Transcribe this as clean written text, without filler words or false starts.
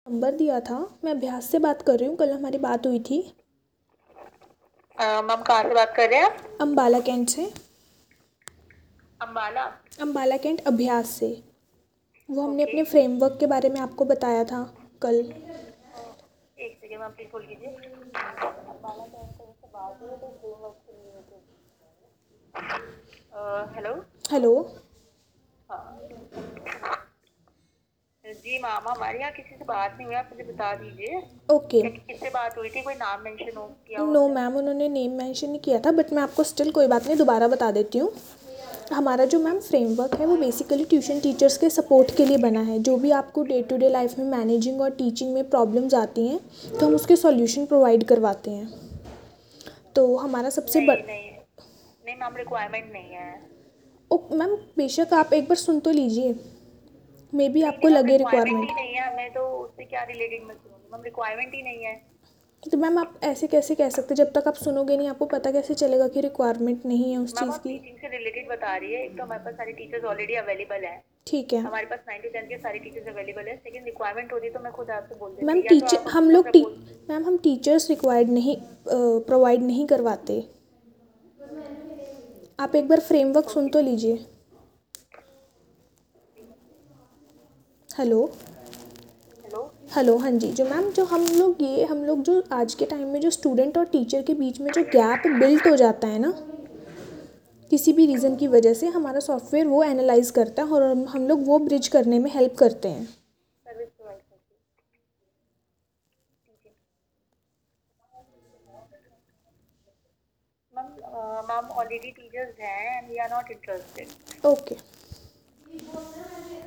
Number दिया था। मैं अभ्यास से बात कर रही हूँ, कल हमारी बात हुई थी। मैम कहाँ से बात कर रहे हैं आप? अम्बाला कैंट से। अम्बाला। अम्बाला कैंट अभ्यास से। वो हमने ओके। अपने फ्रेमवर्क के बारे में आपको बताया था कल। एक सेकेंड मैम प्लीज होल्ड कीजिए। अम्बाला कैंट से बात हुई तो फ्रेमवर्क से रिलेटेड। हेलो। हेलो। हाँ जी मैम, हमारे यहाँ किसी से बात नहीं हुई, आप मुझे बता दीजिए ओके। क्या किससे बात हुई थी, कोई नाम मेंशन हो किया हो नो उसने? मैम, उन्होंने नेम मेंशन नहीं किया था, बट मैं आपको स्टिल कोई बात नहीं दोबारा बता देती हूँ। हमारा जो मैम फ्रेमवर्क है वो बेसिकली ट्यूशन टीचर्स के सपोर्ट के लिए बना है। जो भी आपको डे टू डे लाइफ में मैनेजिंग और टीचिंग में प्रॉब्लम्स आती हैं तो हम उसके सॉल्यूशन प्रोवाइड करवाते हैं। तो हमारा सबसे नहीं नहीं नहीं मैम, रिक्वायरमेंट नहीं है। ओ मैम, बेशक आप एक बार सुन तो लीजिए, मे बी नहीं आपको नहीं मैम, लगे रिक्वायरमेंट रिक्वायरमेंट। ही नहीं है, हमें तो उससे क्या रिलेटेड मैं सुनूंगी मैम, रिक्वायरमेंट ही नहीं है। तो मैम आप ऐसे कैसे कह सकते, जब तक आप सुनोगे नहीं आपको पता कैसे चलेगा कि रिक्वायरमेंट नहीं है उस मैम चीज़ आप की। टीचिंग से रिलेटेड बता रही है, एक तो हमारे पास सारे टीचर्स ऑलरेडी अवेलेबल हैं। ठीक है हमारे पास 9 to 10 के सारे टीचर्स अवेलेबल है, लेकिन रिक्वायरमेंट होती तो मैं खुद आपसे बोल मैम देती, या तो टीचर आप हम अपना लोग प्रपोज। मैम हम टीचर्स रिक्वायर्ड नहीं प्रोवाइड नहीं करवाते। आप एक बार फ्रेमवर्क सुन ओके। तो लीजिए। हेलो। हेलो। हेलो, हाँ जी। जो मैम जो हम लोग जो आज के टाइम में जो स्टूडेंट और टीचर के बीच में जो गैप बिल्ट हो जाता है ना, किसी भी रीज़न की वजह से, हमारा सॉफ्टवेयर वो एनालाइज करता है और हम लोग वो ब्रिज करने में हेल्प करते हैं। सर्विस प्रोवाइड करती है। मैम मैम ऑलरेडी टीचर्स हैं and we are not interested. Okay.